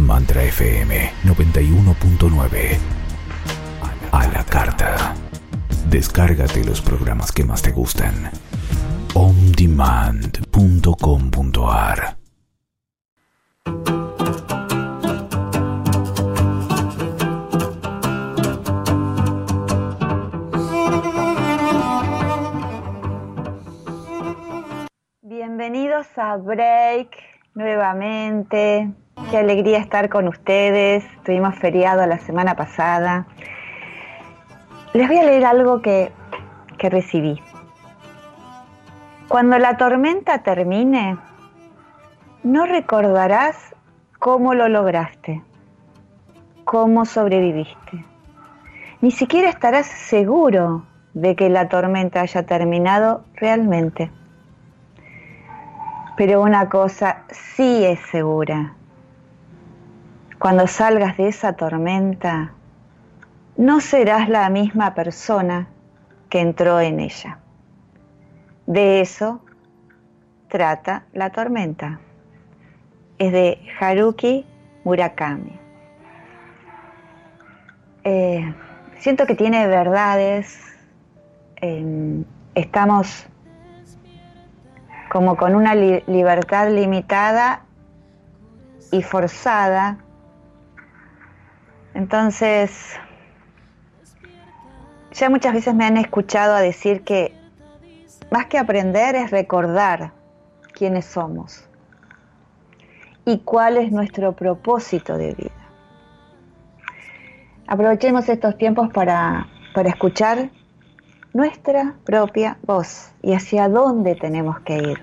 Mantra FM 91.9. A la carta. Descárgate los programas que más te gustan. ondemand.com.ar. Bienvenidos a Break nuevamente. Qué alegría estar con ustedes. Tuvimos feriado la semana pasada. Les voy a leer algo que recibí. Cuando la tormenta termine, no recordarás cómo lo lograste, cómo sobreviviste. Ni siquiera estarás seguro de que la tormenta haya terminado realmente. Pero una cosa sí es segura. Cuando salgas de esa tormenta, no serás la misma persona que entró en ella. De eso trata La tormenta. Es de Haruki Murakami. Siento que tiene verdades. Estamos como con una libertad limitada y forzada. Entonces, ya muchas veces me han escuchado a decir que más que aprender es recordar quiénes somos y cuál es nuestro propósito de vida. Aprovechemos estos tiempos para escuchar nuestra propia voz y hacia dónde tenemos que ir.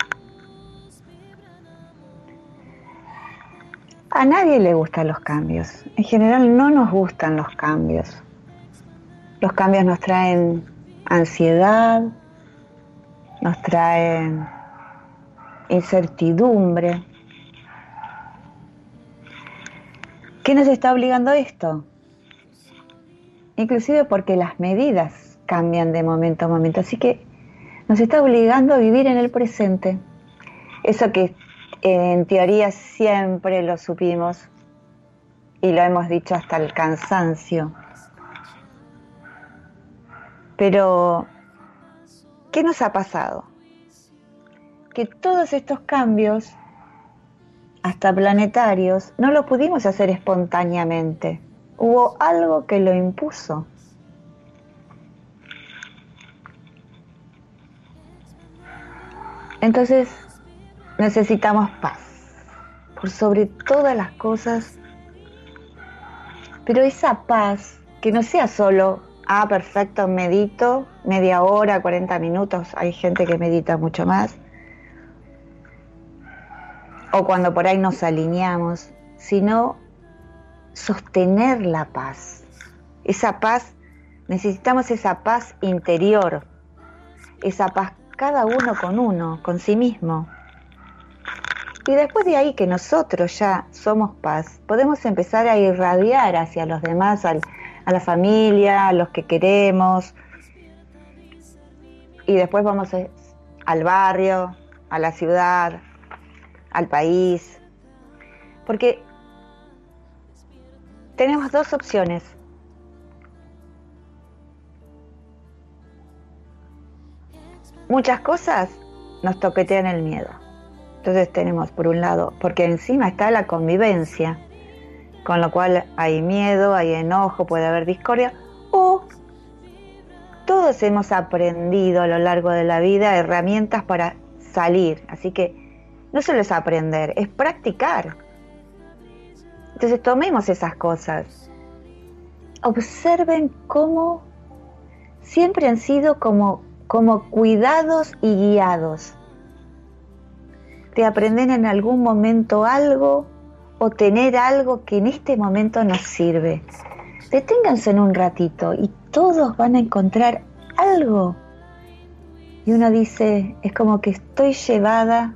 A nadie le gustan los cambios. En general no nos gustan los cambios. Los cambios nos traen ansiedad, nos traen incertidumbre. ¿Qué nos está obligando a esto? Inclusive porque las medidas cambian de momento a momento, así que nos está obligando a vivir en el presente. Eso que en teoría siempre lo supimos y lo hemos dicho hasta el cansancio. Pero, ¿qué nos ha pasado? Que todos estos cambios, hasta planetarios, no lo pudimos hacer espontáneamente. Hubo algo que lo impuso. Entonces necesitamos paz, por sobre todas las cosas, pero esa paz que no sea solo, perfecto, medito, media hora, 40 minutos, hay gente que medita mucho más, o cuando por ahí nos alineamos, sino sostener la paz. Esa paz, necesitamos esa paz interior, esa paz cada uno, con sí mismo. Y después de ahí que nosotros ya somos paz, podemos empezar a irradiar hacia los demás, a la familia, a los que queremos. Y después vamos al barrio, a la ciudad, al país. Porque tenemos dos opciones. Muchas cosas nos toquetean el miedo. Entonces tenemos por un lado, porque encima está la convivencia, con lo cual hay miedo, hay enojo, puede haber discordia, o todos hemos aprendido a lo largo de la vida herramientas para salir. Así que no solo es aprender, es practicar. Entonces tomemos esas cosas. Observen cómo siempre han sido como cuidados y guiados. De aprender en algún momento algo o tener algo que en este momento nos sirve. Deténganse en un ratito y todos van a encontrar algo. Y uno dice, es como que estoy llevada,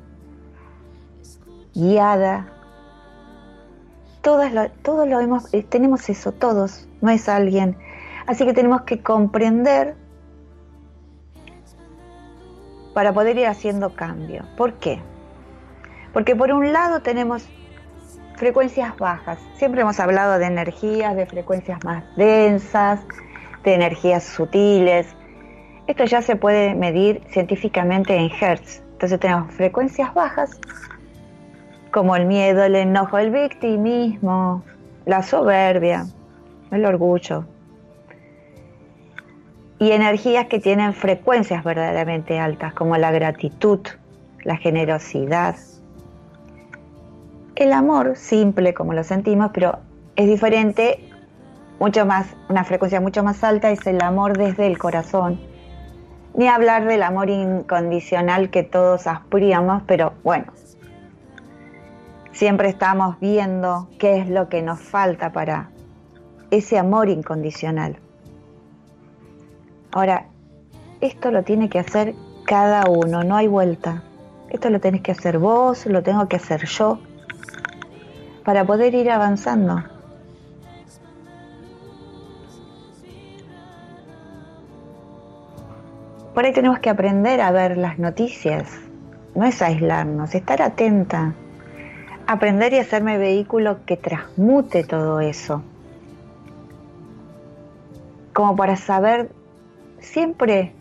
guiada. Todos tenemos eso, todos, no es alguien. Así que tenemos que comprender para poder ir haciendo cambio. ¿Por qué? Porque por un lado tenemos frecuencias bajas. Siempre hemos hablado de energías, de frecuencias más densas, de energías sutiles. Esto ya se puede medir científicamente en hertz. Entonces tenemos frecuencias bajas, como el miedo, el enojo, el victimismo, la soberbia, el orgullo. Y energías que tienen frecuencias verdaderamente altas, como la gratitud, la generosidad. El amor, simple como lo sentimos, pero es diferente, mucho más, una frecuencia mucho más alta es el amor desde el corazón. Ni hablar del amor incondicional que todos aspiríamos, pero bueno, siempre estamos viendo qué es lo que nos falta para ese amor incondicional. Ahora, esto lo tiene que hacer cada uno, no hay vuelta. Esto lo tenés que hacer vos, lo tengo que hacer yo, para poder ir avanzando. Por ahí tenemos que aprender a ver las noticias, no es aislarnos, estar atenta, aprender y hacerme vehículo que transmute todo eso, como para saber siempre,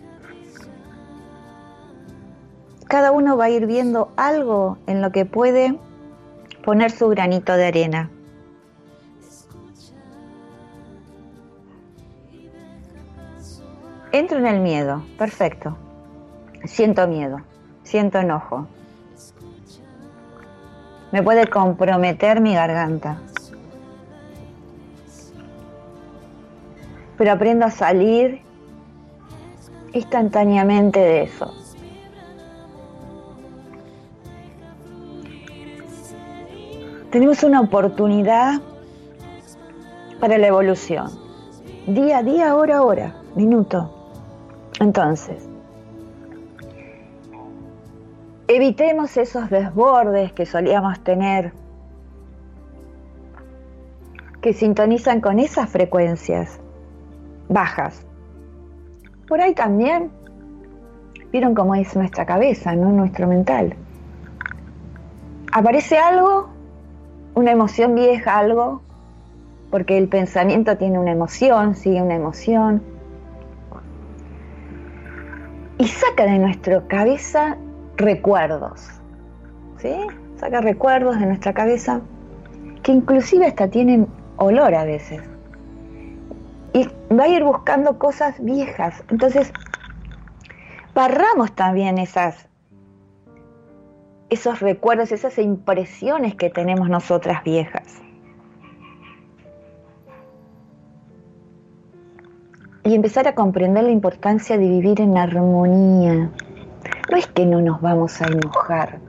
cada uno va a ir viendo algo en lo que puede poner su granito de arena. Entro en el miedo, perfecto. Siento miedo, siento enojo. Me puede comprometer mi garganta. Pero aprendo a salir instantáneamente de eso. Tenemos una oportunidad para la evolución. Día a día, hora a hora, minuto. Entonces, evitemos esos desbordes que solíamos tener, que sintonizan con esas frecuencias bajas. Por ahí también, vieron cómo es nuestra cabeza, ¿no? Nuestro mental. Aparece algo, una emoción vieja, algo, porque el pensamiento tiene una emoción, sigue una emoción, y saca de nuestra cabeza recuerdos, ¿sí? Saca recuerdos de nuestra cabeza que inclusive hasta tienen olor a veces. Y va a ir buscando cosas viejas. Entonces, barramos también esos recuerdos, esas impresiones que tenemos nosotras viejas. Y empezar a comprender la importancia de vivir en armonía. No es que no nos vamos a enojar,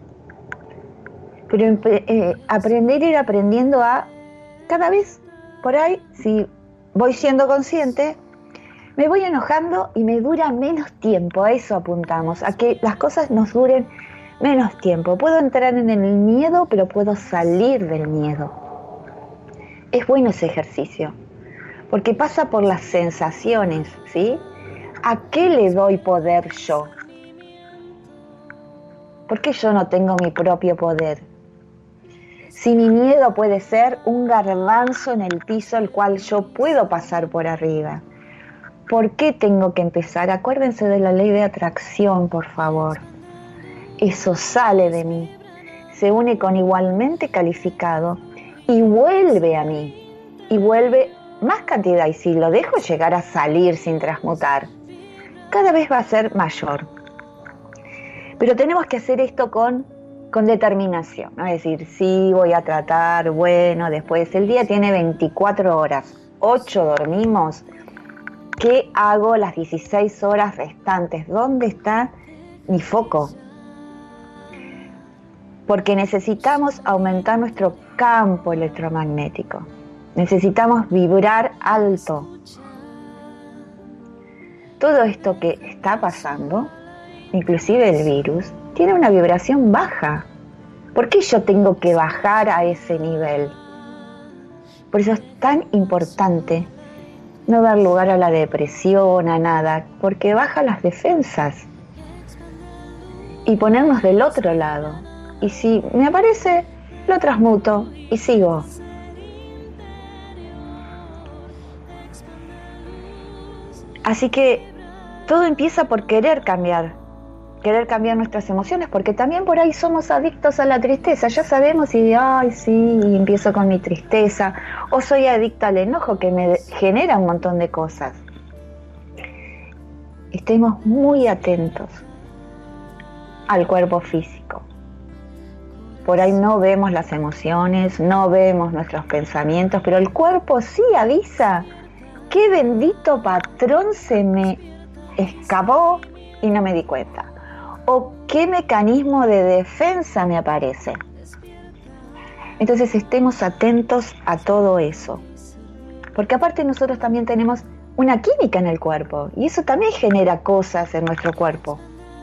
pero aprender a ir aprendiendo a, cada vez por ahí, si voy siendo consciente, me voy enojando y me dura menos tiempo. A eso apuntamos, a que las cosas nos duren menos tiempo. Puedo entrar en el miedo, pero puedo salir del miedo. Es bueno ese ejercicio, porque pasa por las sensaciones, ¿sí? ¿A qué le doy poder yo? ¿Por qué yo no tengo mi propio poder? Si mi miedo puede ser un garbanzo en el piso, el cual yo puedo pasar por arriba. ¿Por qué tengo que empezar? Acuérdense de la ley de atracción, por favor. Eso sale de mí, se une con igualmente calificado y vuelve a mí. Y vuelve más cantidad. Y si lo dejo llegar a salir sin transmutar, cada vez va a ser mayor. Pero tenemos que hacer esto con determinación, ¿no? Es decir, sí, voy a tratar, bueno, después el día tiene 24 horas, 8 dormimos, ¿qué hago las 16 horas restantes? ¿Dónde está mi foco? Porque necesitamos aumentar nuestro campo electromagnético, necesitamos vibrar alto. Todo esto que está pasando, inclusive el virus, tiene una vibración baja. ¿Por qué yo tengo que bajar a ese nivel? Por eso es tan importante no dar lugar a la depresión, a nada, porque baja las defensas. Y ponernos del otro lado. Y si me aparece lo transmuto y sigo. Así que todo empieza por querer cambiar nuestras emociones, porque también por ahí somos adictos a la tristeza. Ya sabemos y ay sí, y empiezo con mi tristeza, o soy adicta al enojo que me genera un montón de cosas. Estemos muy atentos al cuerpo físico. Por ahí no vemos las emociones, no vemos nuestros pensamientos, pero el cuerpo sí avisa. ¡Qué bendito patrón se me escapó y no me di cuenta! ¿O qué mecanismo de defensa me aparece? Entonces estemos atentos a todo eso. Porque aparte nosotros también tenemos una química en el cuerpo y eso también genera cosas en nuestro cuerpo.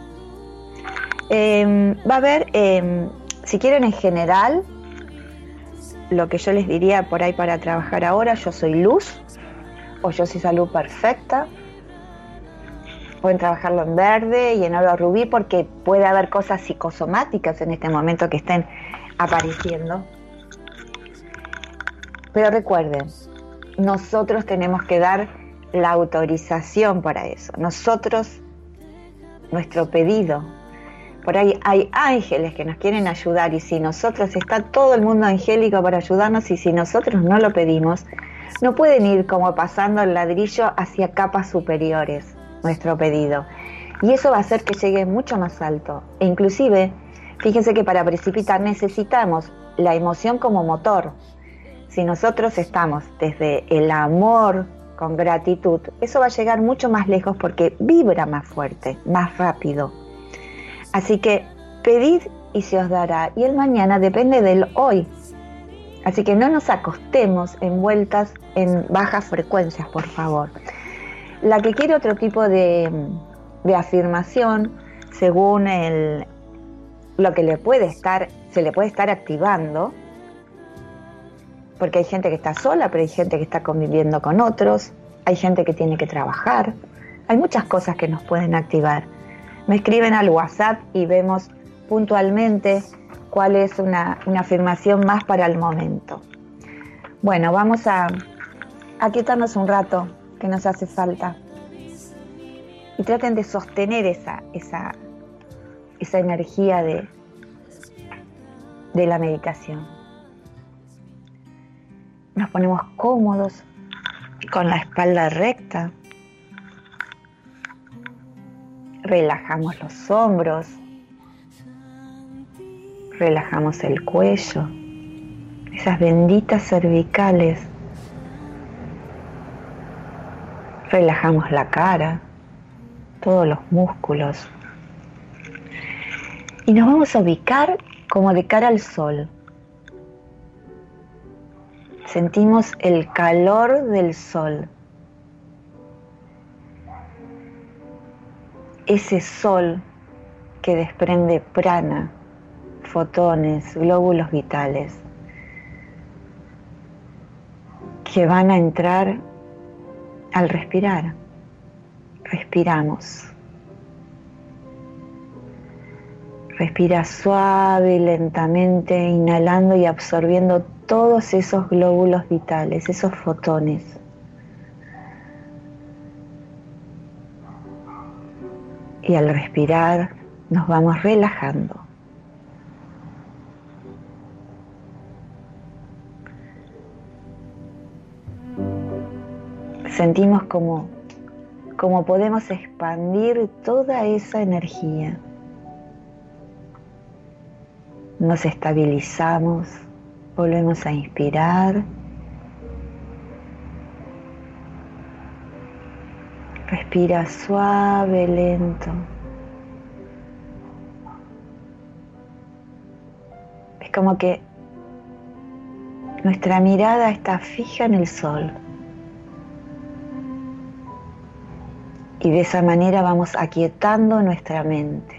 Va a haber, si quieren en general, lo que yo les diría por ahí para trabajar ahora, yo soy luz o yo soy salud perfecta. Pueden trabajarlo en verde y en oro rubí porque puede haber cosas psicosomáticas en este momento que estén apareciendo. Pero recuerden, nosotros tenemos que dar la autorización para eso. Nosotros, nuestro pedido. Por ahí hay ángeles que nos quieren ayudar y si nosotros, está todo el mundo angélico para ayudarnos y si nosotros no lo pedimos, no pueden ir como pasando el ladrillo hacia capas superiores. Nuestro pedido y eso va a hacer que llegue mucho más alto e inclusive fíjense que para precipitar necesitamos la emoción como motor. Si nosotros estamos desde el amor con gratitud, eso va a llegar mucho más lejos porque vibra más fuerte, más rápido. Así que pedid y se os dará y el mañana depende del hoy. Así que no nos acostemos envueltas en bajas frecuencias, por favor. La que quiere otro tipo de afirmación, según lo que se le puede estar activando, porque hay gente que está sola, pero hay gente que está conviviendo con otros, hay gente que tiene que trabajar, hay muchas cosas que nos pueden activar. Me escriben al WhatsApp y vemos puntualmente cuál es una afirmación más para el momento. Bueno, vamos a quietarnos un rato, que nos hace falta. Y traten de sostener esa energía de la meditación. Nos ponemos cómodos, con la espalda recta. Relajamos los hombros. Relajamos el cuello. Esas benditas cervicales. Relajamos la cara, todos los músculos. Y nos vamos a ubicar como de cara al sol. Sentimos el calor del sol. Ese sol que desprende prana, fotones, glóbulos vitales, que van a entrar al respirar. Respiramos. Respira suave y lentamente, inhalando y absorbiendo todos esos glóbulos vitales, esos fotones. Y al respirar nos vamos relajando. Sentimos como podemos expandir toda esa energía. Nos estabilizamos, volvemos a inspirar. Respira suave, lento. Es como que nuestra mirada está fija en el sol. Y de esa manera vamos aquietando nuestra mente.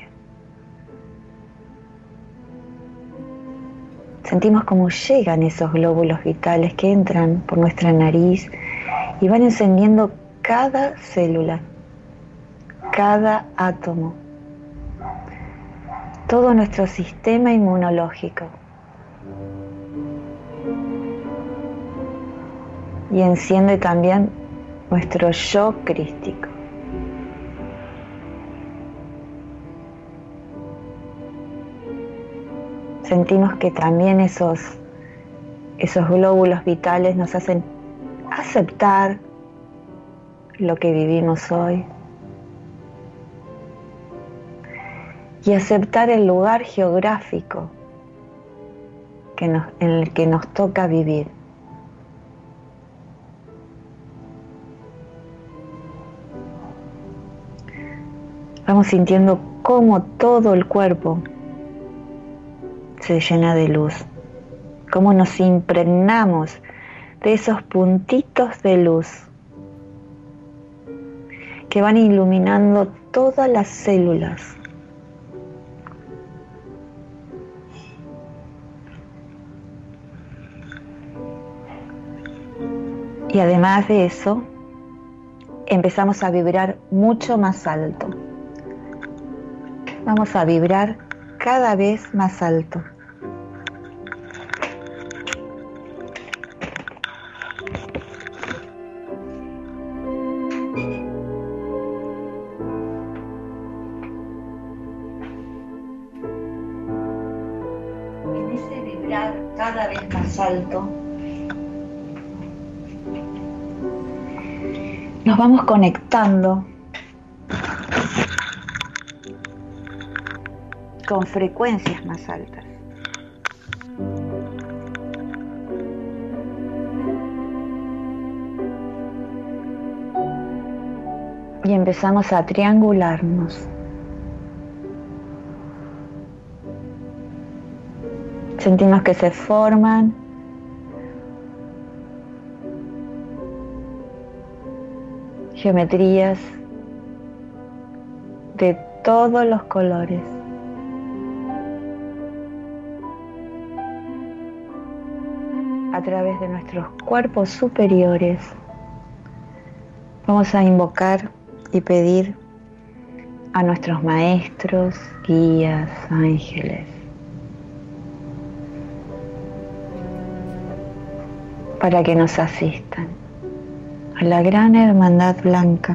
Sentimos cómo llegan esos glóbulos vitales que entran por nuestra nariz y van encendiendo cada célula, cada átomo, todo nuestro sistema inmunológico. y enciende también nuestro yo crístico. Sentimos que también esos glóbulos vitales nos hacen aceptar lo que vivimos hoy y aceptar el lugar geográfico en el que nos toca vivir. Vamos sintiendo cómo todo el cuerpo se llena de luz, cómo nos impregnamos de esos puntitos de luz que van iluminando todas las células. Y además de eso, empezamos a vibrar mucho más alto. Vamos a vibrar cada vez más alto. En ese vibrar cada vez más alto, nos vamos conectando con frecuencias más altas. Y empezamos a triangularnos. Sentimos que se forman geometrías de todos los colores. A través de nuestros cuerpos superiores vamos a invocar y pedir a nuestros maestros, guías, ángeles, para que nos asistan a la gran hermandad blanca.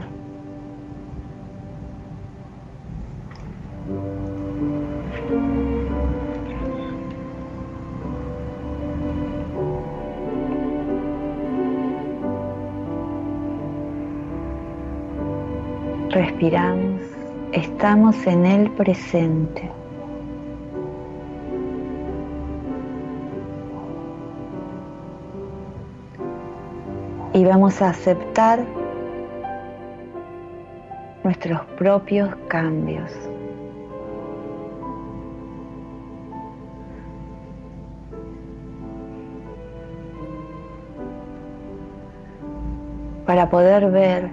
Respiramos, estamos en el presente. Y vamos a aceptar nuestros propios cambios. Para poder ver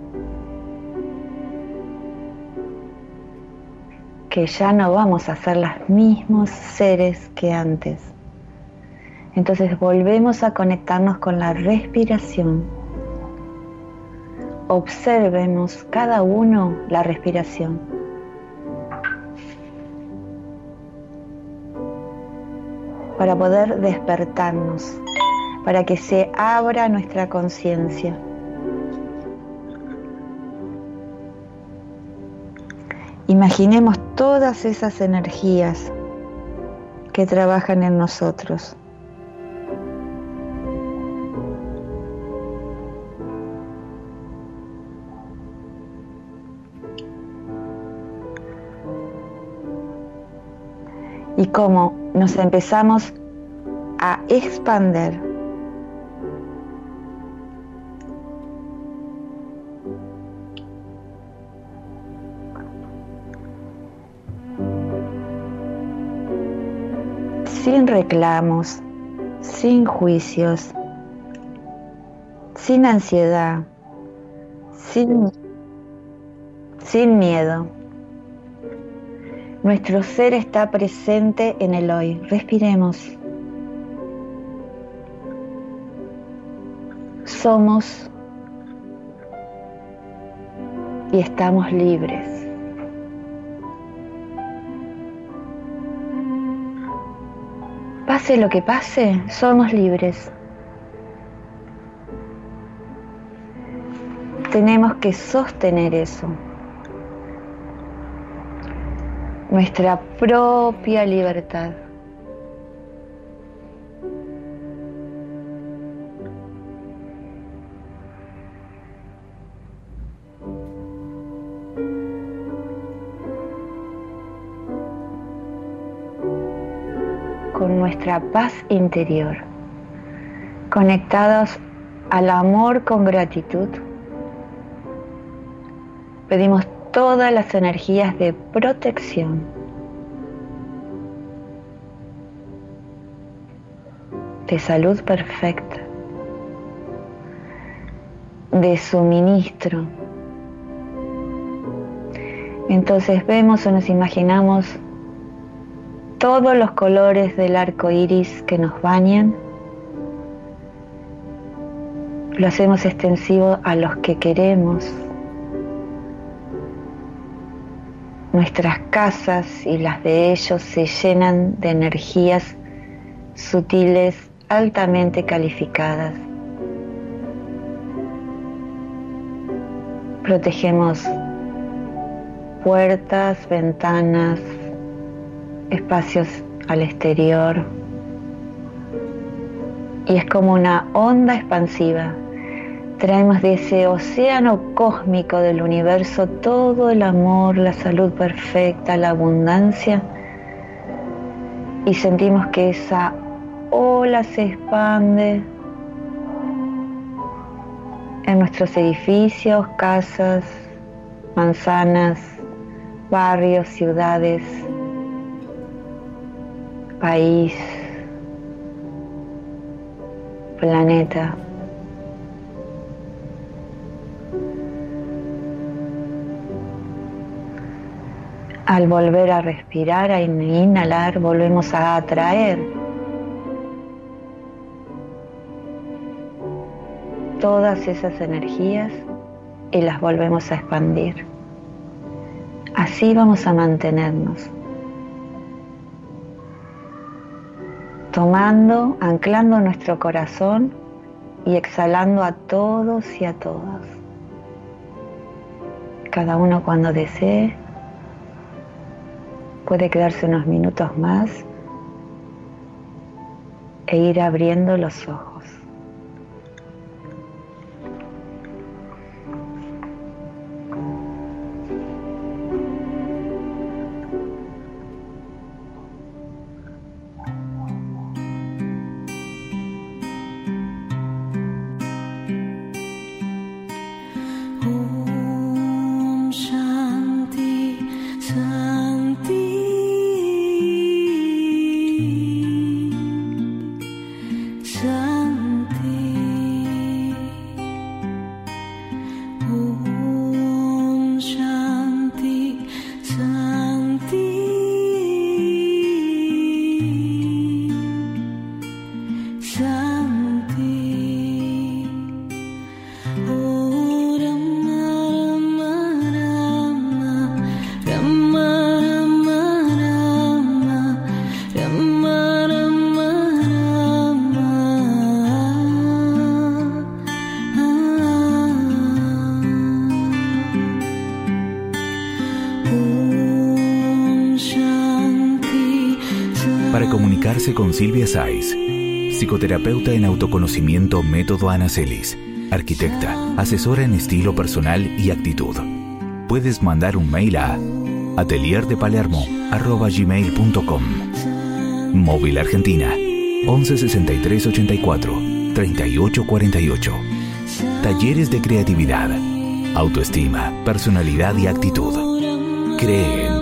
que ya no vamos a ser los mismos seres que antes. Entonces volvemos a conectarnos con la respiración. Observemos cada uno la respiración. Para poder despertarnos, para que se abra nuestra conciencia. Imaginemos todas esas energías que trabajan en nosotros. Y cómo nos empezamos a expandir. Sin reclamos, sin juicios, sin ansiedad, sin miedo. Nuestro ser está presente en el hoy. Respiremos. Somos y estamos libres. Pase lo que pase, somos libres. tenemos que sostener eso. Nuestra propia libertad. Con nuestra paz interior, conectados al amor con gratitud, pedimos todas las energías de protección, de salud perfecta, de suministro. Entonces vemos o nos imaginamos todos los colores del arco iris que nos bañan. Lo hacemos extensivo a los que queremos. Nuestras casas y las de ellos se llenan de energías sutiles altamente calificadas. Protegemos puertas, ventanas, espacios al exterior, y es como una onda expansiva. Traemos de ese océano cósmico del universo todo el amor, la salud perfecta, la abundancia, y sentimos que esa ola se expande en nuestros edificios, casas, manzanas, barrios, ciudades, país, planeta. Al volver a respirar, a inhalar, volvemos a atraer todas esas energías y las volvemos a expandir. Así vamos a mantenernos, tomando, anclando nuestro corazón y exhalando a todos y a todas. Cada uno cuando desee puede quedarse unos minutos más e ir abriendo los ojos. Para comunicarse con Silvia Sáiz, psicoterapeuta en autoconocimiento Método Anacelis, arquitecta, asesora en estilo personal y actitud. Puedes mandar un mail a atelierdepalermo@gmail.com. Móvil Argentina 11 63 84 38 48. Talleres de creatividad, autoestima, personalidad y actitud. Cree en